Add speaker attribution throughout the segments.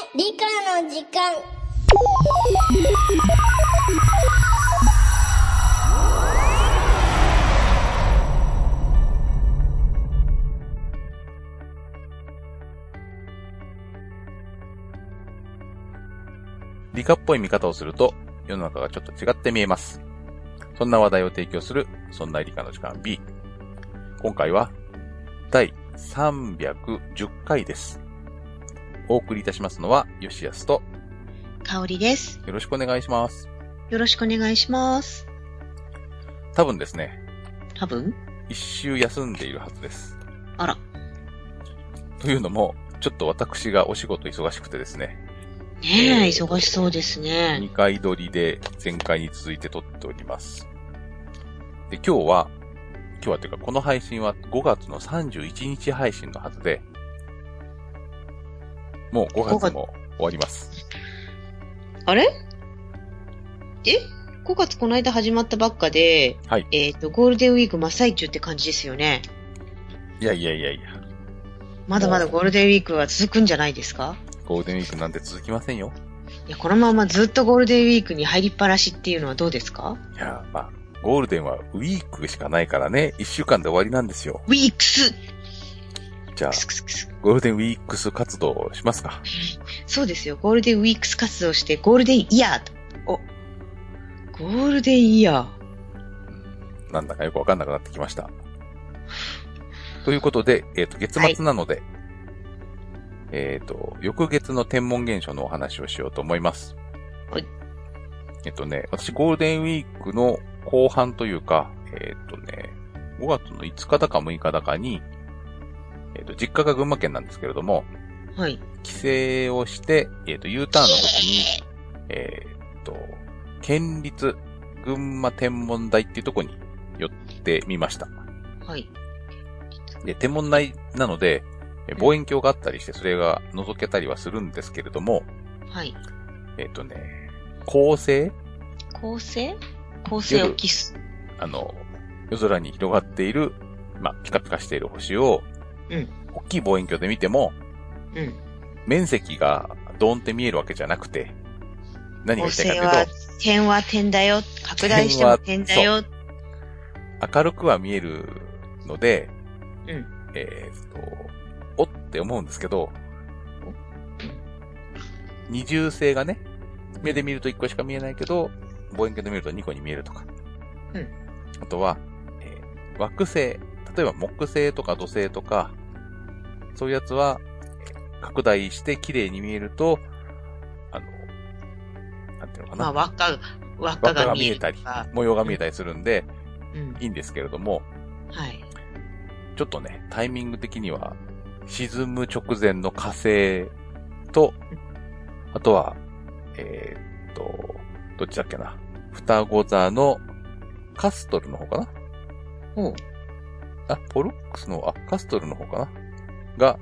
Speaker 1: 理科の時間。
Speaker 2: 理科っぽい見方をすると世の中がちょっと違って見えます。そんな話題を提供するそんな理科の時間 B。今回は第310回です。お送りいたしますのは吉安と
Speaker 3: 香織です。
Speaker 2: よろしくお願いします。
Speaker 3: よろしくお願いします。
Speaker 2: 多分ですね。
Speaker 3: 多分？
Speaker 2: 一週休んでいるはずです。
Speaker 3: あら。
Speaker 2: というのも、ちょっと私がお仕事忙しくてですね。
Speaker 3: ねえ、忙しそうですね。
Speaker 2: 2回撮りで前回に続いて撮っております。で、今日はというかこの配信は5月の31日配信のはずで、もう5月も終わります。
Speaker 3: あれ？5月この間始まったばっかで、
Speaker 2: はい。
Speaker 3: ゴールデンウィーク真っ最中って感じですよね。
Speaker 2: いや。
Speaker 3: まだまだゴールデンウィークは続くんじゃないですか？
Speaker 2: ゴールデンウィークなんて続きませんよ。
Speaker 3: いや、このままずっとゴールデンウィークに入りっぱなしっていうのはどうですか？
Speaker 2: いや、ゴールデンはウィークしかないからね、1週間で終わりなんですよ。
Speaker 3: ウィークス！
Speaker 2: じゃあ、ゴールデンウィークス活動をしますか？
Speaker 3: そうですよ。ゴールデンウィークス活動してゴールデンイヤーと。ゴールデンイヤ
Speaker 2: ー。なんだかよくわかんなくなってきました。ということで、月末なので、はい、翌月の天文現象のお話をしようと思います。
Speaker 3: はい。
Speaker 2: 私ゴールデンウィークの後半というか、5月の5日だか6日だかに、実家が群馬県なんですけれども、
Speaker 3: はい。
Speaker 2: 帰省をして、U ターンの時に、県立群馬天文台っていうところに寄ってみました。
Speaker 3: はい。
Speaker 2: で、天文台なので、望遠鏡があったりして、それが覗けたりはするんですけれども、
Speaker 3: はい。
Speaker 2: 恒星
Speaker 3: をキス。
Speaker 2: 夜空に広がっている、ピカピカしている星を、大きい望遠鏡で見ても、面積がドーンって見えるわけじゃなくて、何が言いたいかというと、
Speaker 3: 点は点だよ。拡大しても点だよ。
Speaker 2: 明るくは見えるので、おって思うんですけど、二重星がね、目で見ると1個しか見えないけど、望遠鏡で見ると2個に見えるとか。あとは、惑星、例えば木星とか土星とか、そういうやつは、拡大して綺麗に見えると、なんていうのかな。
Speaker 3: 輪っかが見えたり、
Speaker 2: 模様が見えたりするんで、いいんですけれども、
Speaker 3: はい。
Speaker 2: ちょっとね、タイミング的には、沈む直前の火星と、あとは、どっちだっけな。双子座のカストルの方かな？ポルックスの、カストルの方かな？が、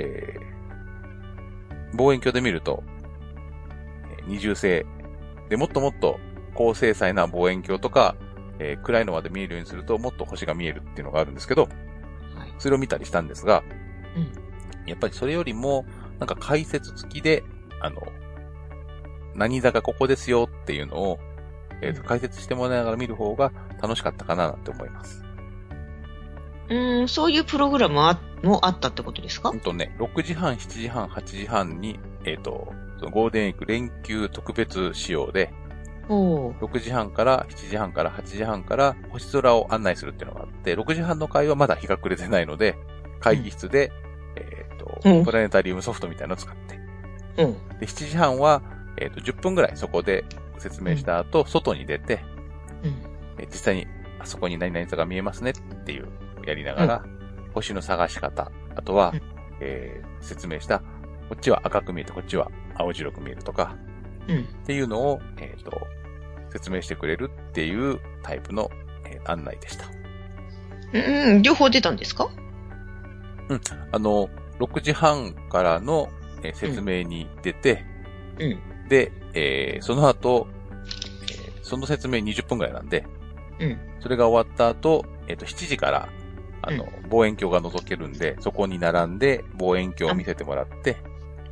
Speaker 2: 望遠鏡で見ると、二重星でもっともっと高精細な望遠鏡とか、暗いのまで見えるようにするともっと星が見えるっていうのがあるんですけど、それを見たりしたんですが、やっぱりそれよりも、なんか解説付きで、何座がここですよっていうのを、解説してもらいながら見る方が楽しかったかなって思います。
Speaker 3: そういうプログラムもあったってことですか
Speaker 2: ？6時半、7時半、8時半に、そのゴールデンウィーク連休特別仕様で、6時半から7時半から8時半から星空を案内するっていうのがあって、6時半の回はまだ日が暮れてないので、会議室で、プラネタリウムソフトみたいなのを使って、で、7時半は、10分ぐらいそこで説明した後、外に出て、実際にあそこに何々座が見えますねっていうやりながら、星の探し方、あとは、説明した、こっちは赤く見えて、こっちは青白く見えるとか、っていうのを、説明してくれるっていうタイプの、案内でした。
Speaker 3: 両方出たんですか
Speaker 2: ？6時半からの、説明に出て、で、その後、その説明20分くらいなんで、それが終わった後、7時から、望遠鏡が覗けるんで、そこに並んで望遠鏡を見せてもらって、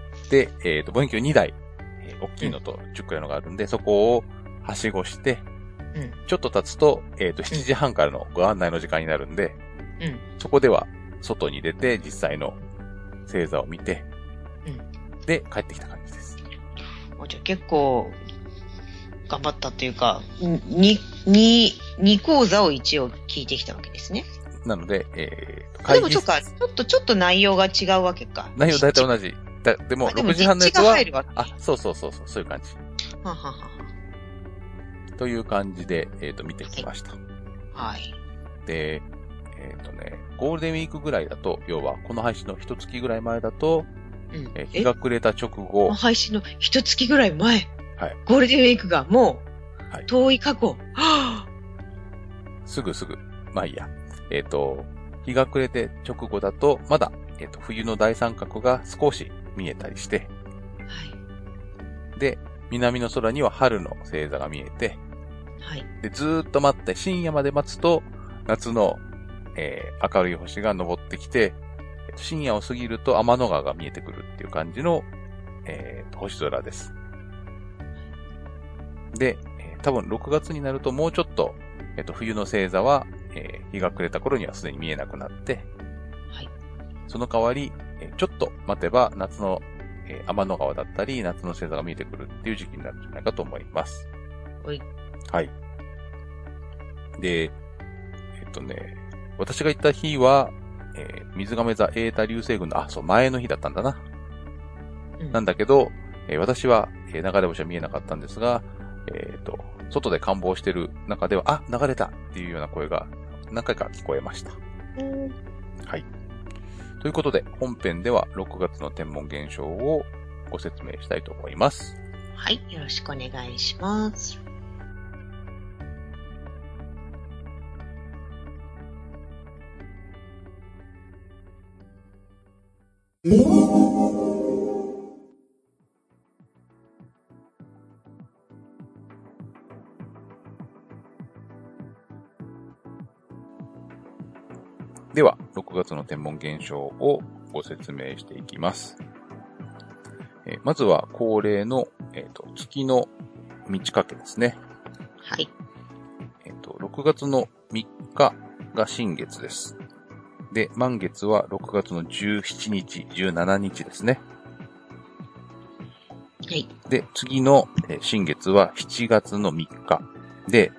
Speaker 2: で、望遠鏡2台、大きいのとちっこいのがあるんで、そこをはしごして、ちょっと経つと、7時半からのご案内の時間になるんで、そこでは外に出て実際の星座を見て、で、帰ってきた感じです。
Speaker 3: じゃあ結構、頑張ったというか、2講座を一応聞いてきたわけですね。
Speaker 2: なので、
Speaker 3: でもちょっと内容が違うわけか。
Speaker 2: 内容大体同じ。でも、6時半のやつは、そういう感じ。という感じで、見てきました。
Speaker 3: はい。
Speaker 2: で、ゴールデンウィークぐらいだと、要は、この配信の一月ぐらい前だと、日が暮れた直後。
Speaker 3: 配信の一月ぐらい前。
Speaker 2: はい。
Speaker 3: ゴールデンウィークがもう、遠い過去。
Speaker 2: すぐ。まあいいや。日が暮れて直後だと、まだ、冬の大三角が少し見えたりして。はい。で、南の空には春の星座が見えて。はい。で、ずーっと待って、深夜まで待つと、夏の、明るい星が昇ってきて、深夜を過ぎると天の川が見えてくるっていう感じの、星空です。で、多分6月になるともうちょっと、冬の星座は、日が暮れた頃にはすでに見えなくなって、はい。その代わり、ちょっと待てば夏の、天の川だったり、夏の星座が見えてくるっていう時期になるんじゃないかと思います。
Speaker 3: はい。
Speaker 2: はい。で、私が行った日は、水亀座エータ流星群の、前の日だったんだな。なんだけど、私は、流れ星は見えなかったんですが、外で観望してる中では、流れたっていうような声が何回か聞こえました。はい。ということで、本編では6月の天文現象をご説明したいと思います。
Speaker 3: はい。よろしくお願いします。
Speaker 2: では、6月の天文現象をご説明していきます。まずは恒例の、月の満ち欠けですね。
Speaker 3: はい。
Speaker 2: 6月の3日が新月です。で、満月は6月の17日、17日ですね。
Speaker 3: はい。
Speaker 2: で、次の新月は7月の3日。で、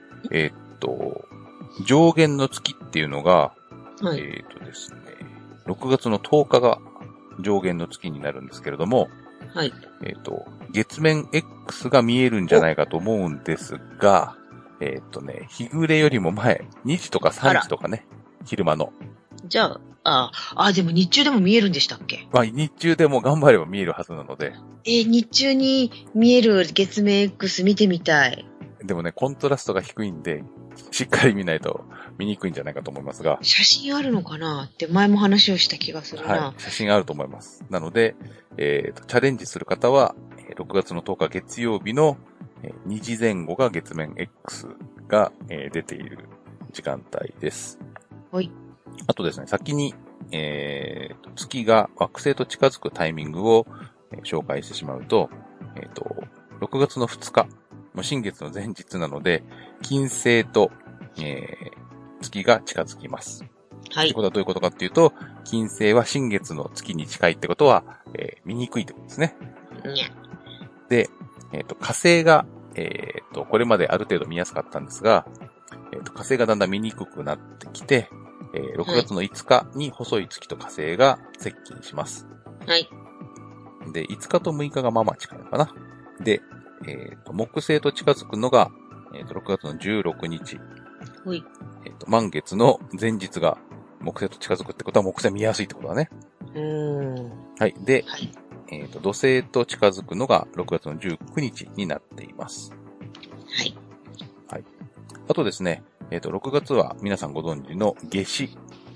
Speaker 2: 上限の月っていうのが、
Speaker 3: はい、
Speaker 2: ですね、6月の10日が上限の月になるんですけれども、
Speaker 3: はい。
Speaker 2: 月面 X が見えるんじゃないかと思うんですが、日暮れよりも前、2時とか3時とかね、昼間の。
Speaker 3: じゃあ、でも日中でも見えるんでしたっけ？
Speaker 2: 日中でも頑張れば見えるはずなので。
Speaker 3: 日中に見える月面 X 見てみたい。
Speaker 2: でもね、コントラストが低いんで、しっかり見ないと見にくいんじゃないかと思いますが。
Speaker 3: 写真あるのかなって前も話をした気がするな。
Speaker 2: はい、写真あると思います。なので、チャレンジする方は、6月の10日月曜日の2時前後が月面 X が出ている時間帯です。
Speaker 3: はい。
Speaker 2: あとですね、先に、月が惑星と近づくタイミングを、紹介してしまうと、6月の2日、新月の前日なので、金星と、月が近づきます。はい。ってことはどういうことかっていうと、金星は新月の月に近いってことは、見にくいってことですね。で、火星が、これまである程度見やすかったんですが、火星がだんだん見にくくなってきて、6月の5日に細い月と火星が接近します。
Speaker 3: はい。
Speaker 2: で、5日と6日がまあまあ近いのかな。で、木星と近づくのが、6月の16日。
Speaker 3: はい。
Speaker 2: 満月の前日が木星と近づくってことは木星見やすいってことだね。はい。で、はい、土星と近づくのが6月の19日になっています。
Speaker 3: はい。
Speaker 2: はい。あとですね、6月は皆さんご存知の夏至。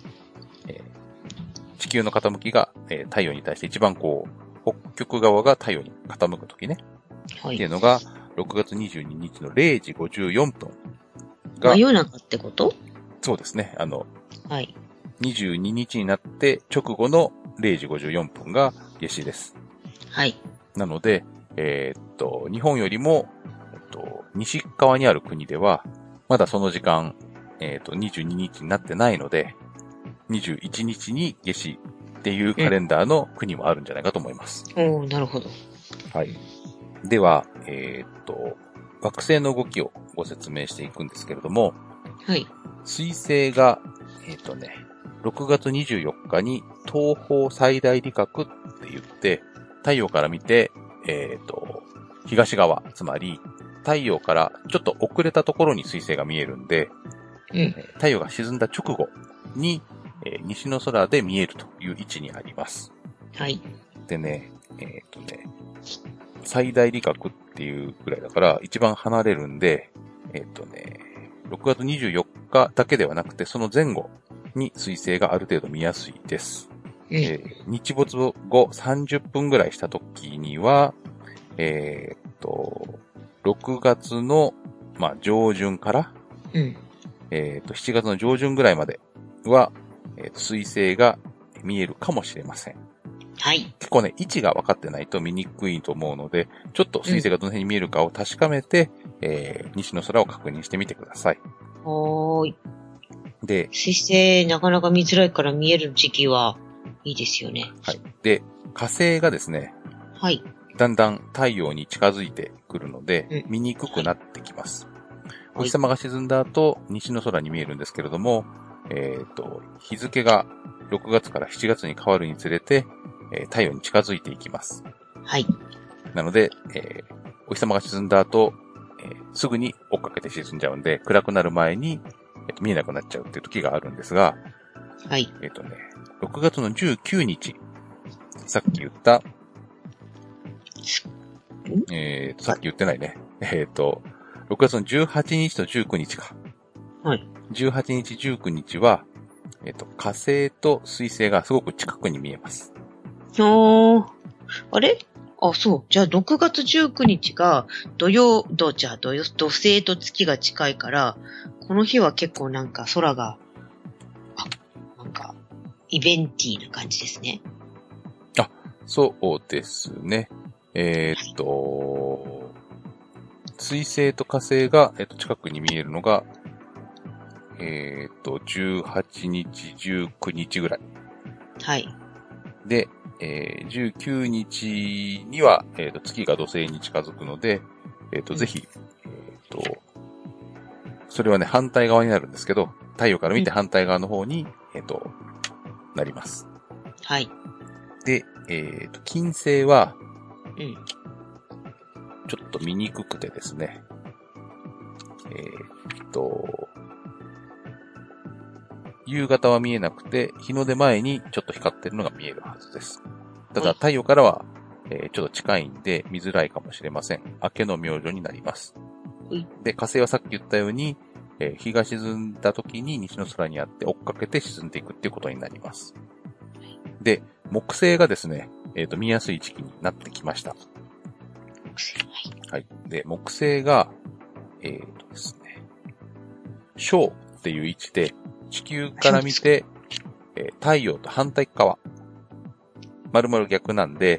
Speaker 2: 地球の傾きが、太陽に対して一番こう、北極側が太陽に傾くときね。はい。っていうのが、6月22日の0時54分が。
Speaker 3: 真夜中ってこと？
Speaker 2: そうですね。
Speaker 3: はい。
Speaker 2: 22日になって直後の0時54分が夏至です。
Speaker 3: はい。
Speaker 2: なので、日本よりも、西側にある国では、まだその時間、22日になってないので、21日に夏至っていうカレンダーの国もあるんじゃないかと思います。
Speaker 3: おー、なるほど。
Speaker 2: はい。では、惑星の動きをご説明していくんですけれども、
Speaker 3: はい。
Speaker 2: 水星が、6月24日に東方最大理覚って言って、太陽から見て、東側、つまり太陽からちょっと遅れたところに水星が見えるんで、太陽が沈んだ直後に、西の空で見えるという位置にあります。
Speaker 3: はい。
Speaker 2: でね、最大理覚っていうぐらいだから一番離れるんで、6月24日だけではなくてその前後に水星がある程度見やすいです。日没後30分ぐらいした時には、6月の、上旬から、7月の上旬ぐらいまでは、水星が見えるかもしれません。
Speaker 3: はい。
Speaker 2: 結構ね、位置が分かってないと見にくいと思うので、ちょっと水星がどの辺に見えるかを確かめて、西の空を確認してみてください。
Speaker 3: はーい。
Speaker 2: で、
Speaker 3: 水星なかなか見づらいから見える時期はいいですよね。
Speaker 2: はい。で、火星がですね、
Speaker 3: はい。
Speaker 2: だんだん太陽に近づいてくるので、見にくくなってきます。お日様が沈んだ後、西の空に見えるんですけれども、日付が6月から7月に変わるにつれて、太陽に近づいていきます。
Speaker 3: はい。
Speaker 2: なので、お日様が沈んだ後、すぐに追っかけて沈んじゃうんで、暗くなる前に、見えなくなっちゃうっていう時があるんですが、
Speaker 3: はい。
Speaker 2: 6月の19日、さっき言った、さっき言ってないね。6月の18日と19日か。
Speaker 3: はい。
Speaker 2: 18日、19日は、火星と水星がすごく近くに見えます。
Speaker 3: あれ？あ、そう。じゃあ、6月19日が土星と月が近いから、この日は結構なんか空が、なんか、イベンティーな感じですね。
Speaker 2: あ、そうですね。水星と火星が、近くに見えるのが、18日、19日ぐらい。
Speaker 3: はい。
Speaker 2: で、19日には、月が土星に近づくので、ぜひ、それはね、反対側になるんですけど、太陽から見て反対側の方に、なります。
Speaker 3: はい。
Speaker 2: で、金星は、ちょっと見にくくてですね、夕方は見えなくて、日の出前にちょっと光ってるのが見えるはずです。ただ太陽からは、ちょっと近いんで見づらいかもしれません。明けの明星になります。で、火星はさっき言ったように、日が沈んだ時に西の空にあって追っかけて沈んでいくっていうことになります。で、木星がですね、見やすい時期になってきました。はい。で、木星が、ですね、小っていう位置で、地球から見て、太陽と反対側。丸々逆なんで、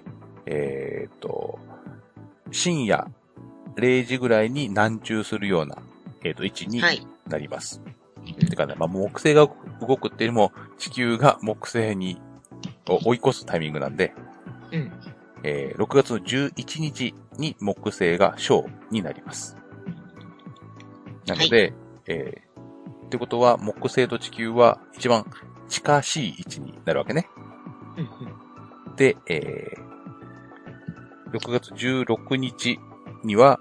Speaker 2: 深夜0時ぐらいに南中するような、位置になります。てかね、木星が動くっていうよりも、地球が木星に追い越すタイミングなんで、6月の11日に木星が小になります。なので、ってことは、木星と地球は一番近しい位置になるわけね。で、6月16日には、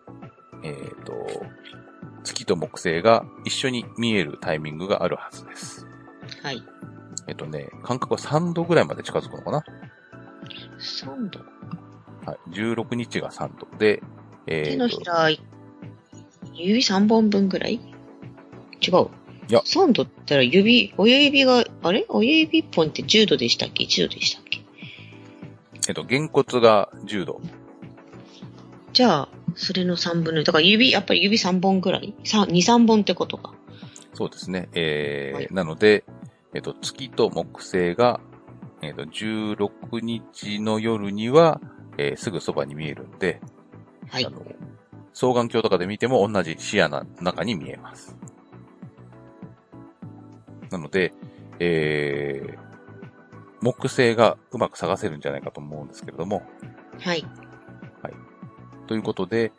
Speaker 2: 月と木星が一緒に見えるタイミングがあるはずです。
Speaker 3: はい。
Speaker 2: 間隔は3度ぐらいまで近づくのかな？
Speaker 3: 3度？
Speaker 2: はい。16日が3度で、
Speaker 3: 手のひら、指3本分ぐらい？違う。いや。3度って言ったら親指が、親指1本って10度でしたっけ ?1 度でしたっけ？
Speaker 2: 原骨が10度。
Speaker 3: じゃあ、それの3分の1。だからやっぱり指3本ぐらい ?2、3本ってことか。
Speaker 2: そうですね。なので、月と木星が、16日の夜には、 すぐそばに見えるんで、
Speaker 3: はい。
Speaker 2: 双眼鏡とかで見ても同じ視野の中に見えます。なので、木星がうまく探せるんじゃないかと思うんですけれども。
Speaker 3: はい。
Speaker 2: はい。ということで、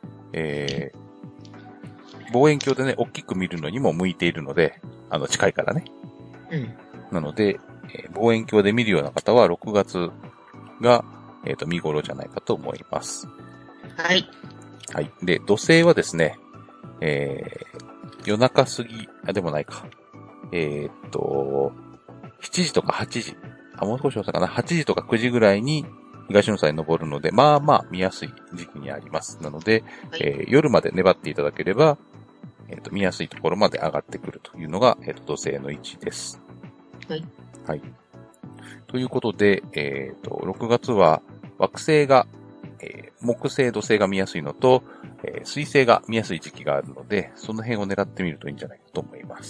Speaker 2: 望遠鏡でね、大きく見るのにも向いているので、近いからね。
Speaker 3: うん。
Speaker 2: なので、望遠鏡で見るような方は6月が、見頃じゃないかと思います。
Speaker 3: はい。
Speaker 2: はい。で、土星はですね、夜中過ぎ、でもないか。7時とか8時。もう少し遅いかな。8時とか9時ぐらいに東の空に登るので、まあまあ見やすい時期にあります。なので、
Speaker 3: はい、
Speaker 2: 夜まで粘っていただければ、見やすいところまで上がってくるというのが、土星の位置です。
Speaker 3: はい。
Speaker 2: はい。ということで、6月は惑星が、木星、土星が見やすいのと、水星が見やすい時期があるので、その辺を狙ってみるといいんじゃないかと思います。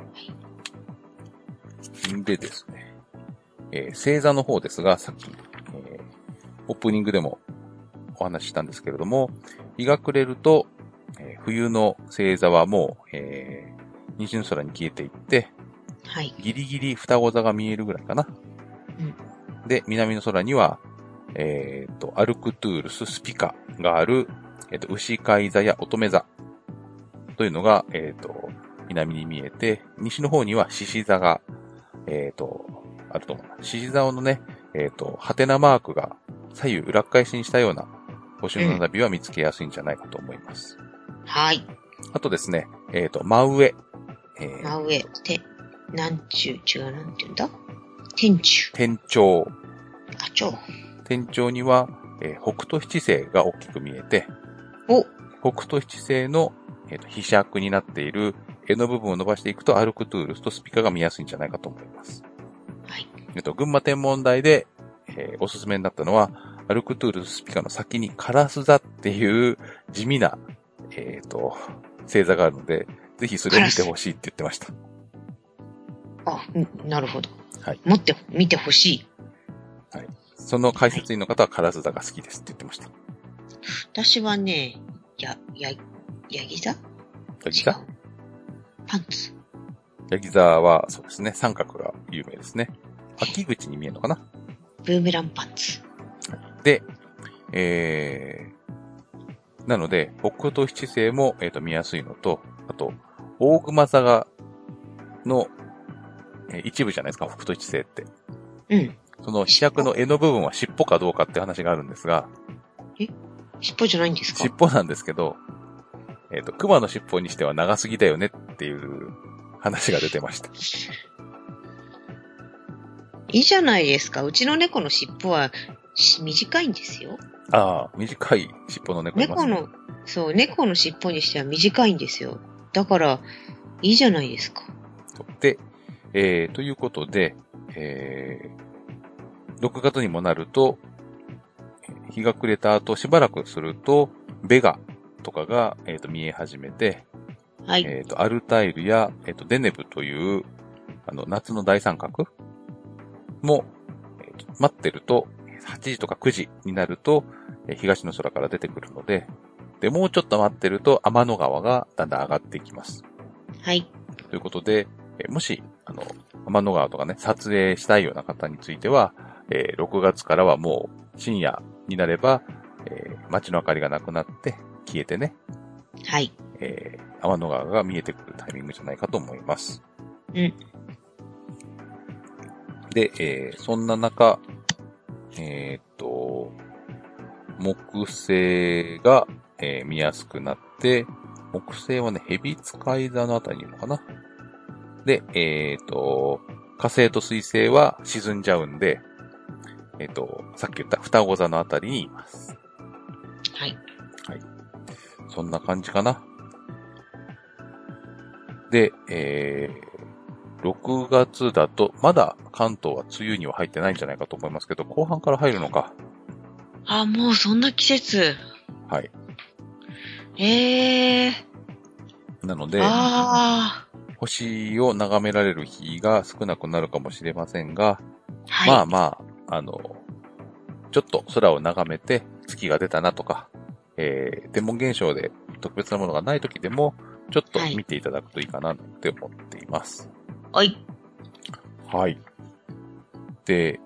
Speaker 2: でですね、星座の方ですが、さっき、オープニングでもお話ししたんですけれども、日が暮れると、冬の星座はもう、西の空に消えていって、
Speaker 3: はい。
Speaker 2: ギリギリ双子座が見えるぐらいかな。うん、で、南の空には、アルクトゥールス、スピカがある、牛飼座や乙女座というのが、南に見えて、西の方には獅子座が、あると思う。獅子座のね、ハテナマークが左右裏返しにしたような星の並びは見つけやすいんじゃないかと思います。
Speaker 3: はい。
Speaker 2: あとですね、真上。
Speaker 3: 真上。なんて言うんだ？天柱。
Speaker 2: 天頂。
Speaker 3: 頂。
Speaker 2: 天頂には、北斗七星が大きく見えて、北斗七星の、飛尺になっている柄の部分を伸ばしていくとアルクトゥールスとスピカが見やすいんじゃないかと思います。
Speaker 3: はい。
Speaker 2: 群馬天文台で、おすすめになったのは、アルクトゥールススピカの先にカラス座っていう地味な、星座があるので、ぜひそれを見てほしいって言ってました。
Speaker 3: なるほど。
Speaker 2: はい。
Speaker 3: 見てほしい。
Speaker 2: はい。その解説員の方はカラス座が好きですって言ってました。
Speaker 3: 私はね、ヤギ座パンツ。
Speaker 2: ヤギ座は、そうですね、三角が有名ですね。秋口に見えるのかな？
Speaker 3: ブーメランパンツ。
Speaker 2: で、なので、北斗七星も、見やすいのと、あと、大熊座の、一部じゃないですか、北斗七星って。
Speaker 3: うん。
Speaker 2: その飛尺の柄の部分は尻尾かどうかって話があるんですが。
Speaker 3: 尻尾じゃないんですか？
Speaker 2: 尻尾なんですけど、熊の尻尾にしては長すぎだよねっていう話が出てました。
Speaker 3: いいじゃないですか。うちの猫の尻尾は短いんですよ。
Speaker 2: ああ、短い尻尾の猫いますね。
Speaker 3: 猫の尻尾にしては短いんですよ。だから、いいじゃないですか。
Speaker 2: で、ということで、6月にもなると、日が暮れた後しばらくすると、ベガとかが、見え始めて、
Speaker 3: はい。
Speaker 2: アルタイルや、デネブという、夏の大三角も、待ってると、8時とか9時になると、東の空から出てくるので、もうちょっと待ってると、天の川がだんだん上がっていきます。
Speaker 3: はい。
Speaker 2: ということで、もし、天の川とかね、撮影したいような方については、6月からはもう深夜になれば、街の明かりがなくなって消えてね。
Speaker 3: はい。
Speaker 2: 天の川が見えてくるタイミングじゃないかと思います。
Speaker 3: うん。
Speaker 2: で、そんな中、木星が、見やすくなって、木星はね、蛇使い座のあたりにいるのかな。で、火星と水星は沈んじゃうんで、さっき言った双子座のあたりにいます。
Speaker 3: はい。
Speaker 2: はい。そんな感じかな。で、6月だと、まだ関東は梅雨には入ってないんじゃないかと思いますけど、後半から入るのか。
Speaker 3: もうそんな季節。
Speaker 2: はい。なので、星を眺められる日が少なくなるかもしれませんが、はい、まあまあ、 ちょっと空を眺めて月が出たなとか、天文現象で特別なものがない時でも、ちょっと見ていただくといいかなって思っています。
Speaker 3: はい。
Speaker 2: はい。で、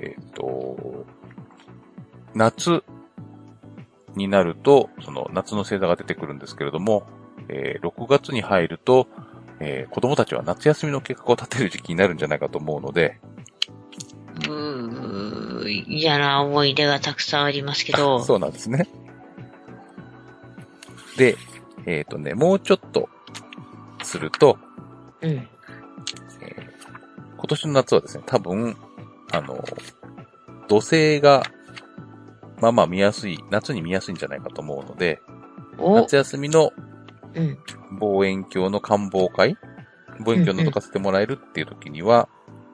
Speaker 2: 夏になると、その夏の星座が出てくるんですけれども、6月に入ると、子供たちは夏休みの計画を立てる時期になるんじゃないかと思うので、
Speaker 3: 嫌な思い出がたくさんありますけど。
Speaker 2: そうなんですね。で、もうちょっとすると、今年の夏はですね、多分、土星が、まあまあ見やすい、夏に見やすいんじゃないかと思うので、夏休みの望遠鏡の観望会、望遠鏡を覗かせてもらえるっていう時には、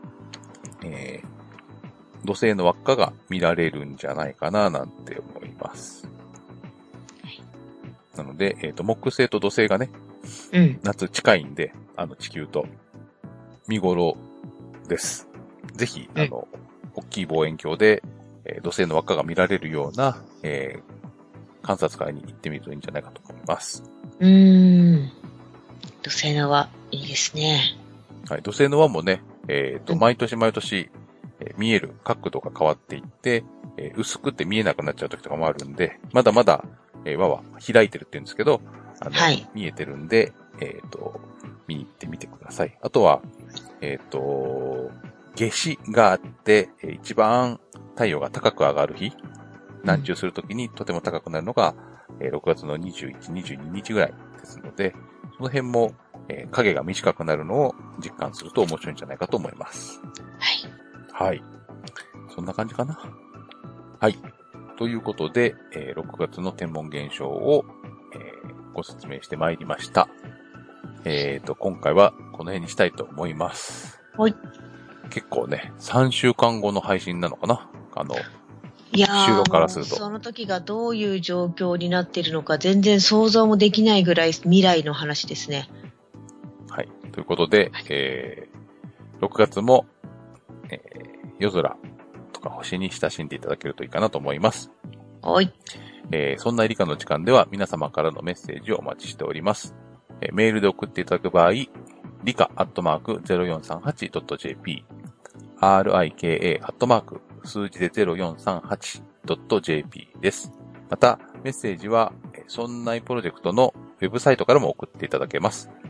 Speaker 2: 土星の輪っかが見られるんじゃないかななんて思います。なので、木星と土星がね、夏近いんで、地球と見頃です。ぜひ、大きい望遠鏡で、土星の輪っかが見られるような、観察会に行ってみるといいんじゃないかと思います。
Speaker 3: 土星の輪、いいですね。
Speaker 2: はい、土星の輪もね、毎年毎年、見える角度が変わっていって、薄くて見えなくなっちゃう時とかもあるんで、まだまだ、輪は開いてるって言うんですけど、見えてるんで、見に行ってみてください。あとは、夏至があって、一番太陽が高く上がる日、南中するときにとても高くなるのが、6月の21、22日ぐらいですので、その辺も、影が短くなるのを実感すると面白いんじゃないかと思います。はい。はい。そんな感じかな。はい。ということで、6月の天文現象を、ご説明してまいりました。今回はこの辺にしたいと思います。
Speaker 3: はい。
Speaker 2: 結構ね、3週間後の配信なのかな？
Speaker 3: 収
Speaker 2: 録からすると。
Speaker 3: その時がどういう状況になっているのか全然想像もできないぐらい未来の話ですね。
Speaker 2: はい。ということで、6月も、夜空とか星に親しんでいただけるといいかなと思います。
Speaker 3: はい。
Speaker 2: そんな理科の時間では皆様からのメッセージをお待ちしております。メールで送っていただく場合、理科@0438.jp、rika@ 数字で 0438.jp です。また、メッセージは、そんないプロジェクトのウェブサイトからも送っていただけます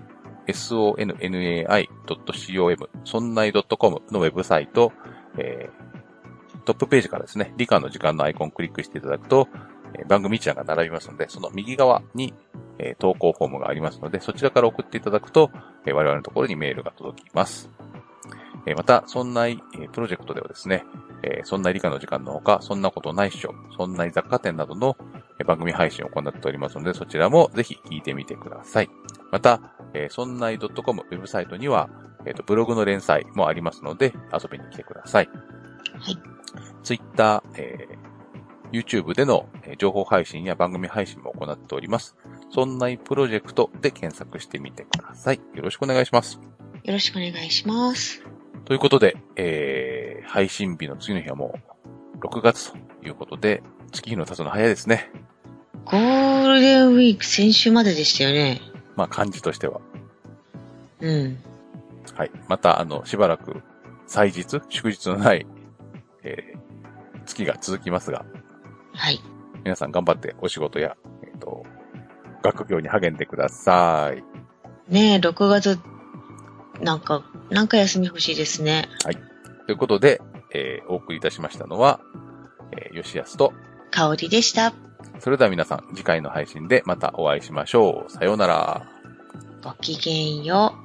Speaker 2: 。sonnai.com、そんない .com のウェブサイト、トップページからですね、理科の時間のアイコンをクリックしていただくと、番組一覧が並びますので、その右側に、投稿フォームがありますので、そちらから送っていただくと、我々のところにメールが届きます。また、そんないプロジェクトではですね、そんな理科の時間のほか、そんなことないっしょ、そんな雑貨店などの番組配信を行っておりますので、そちらもぜひ聞いてみてください。また、そんない .com ウェブサイトには、ブログの連載もありますので、遊びに来てください。
Speaker 3: はい。
Speaker 2: Twitter、YouTube での情報配信や番組配信も行っております。そんないプロジェクトで検索してみてください。よろしくお願いします。
Speaker 3: よろしくお願いします。
Speaker 2: ということで、配信日の次の日はもう6月ということで、月日の経つの早いですね。
Speaker 3: ゴールデンウィーク先週まででしたよね。
Speaker 2: まあ感じとしては。
Speaker 3: うん。
Speaker 2: はい。また、しばらく祭日、祝日のない、月が続きますが。
Speaker 3: はい。
Speaker 2: 皆さん頑張ってお仕事や、学業に励んでください。
Speaker 3: ねえ、6月、なんか休み欲しいですね。
Speaker 2: はい。ということで、お送りいたしましたのは、吉安と
Speaker 3: 香織でした。
Speaker 2: それでは皆さん、次回の配信でまたお会いしましょう。さようなら。
Speaker 3: ごきげんよう。